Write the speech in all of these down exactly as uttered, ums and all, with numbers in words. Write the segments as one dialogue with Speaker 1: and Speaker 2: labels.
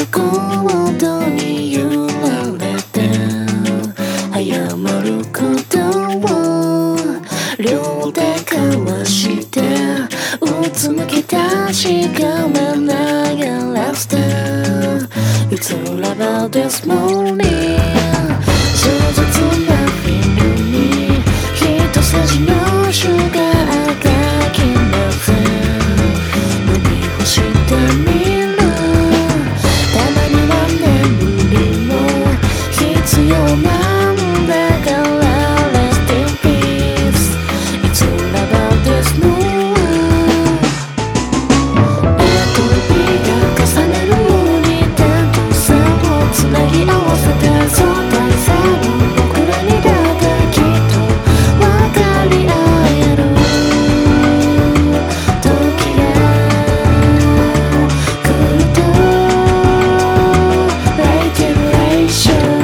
Speaker 1: 行動に揺られて謝ることを両手交わしてうつむき確かめながら Still It's all about this morning 壮絶なフィルに一筋のシュガーが決めて飲み干してみるたまには眠りも必要なんだから Rest in peace It's all about this morning A と B が重ねるように点と線をつなぎ合わせて相対性の僕らにだってきっと分かり合える時が来ると Right generation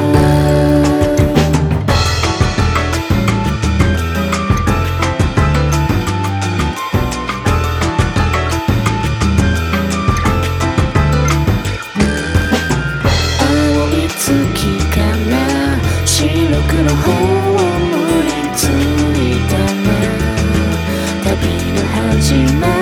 Speaker 1: 青い月から白黒本を塗りついたら旅の始まり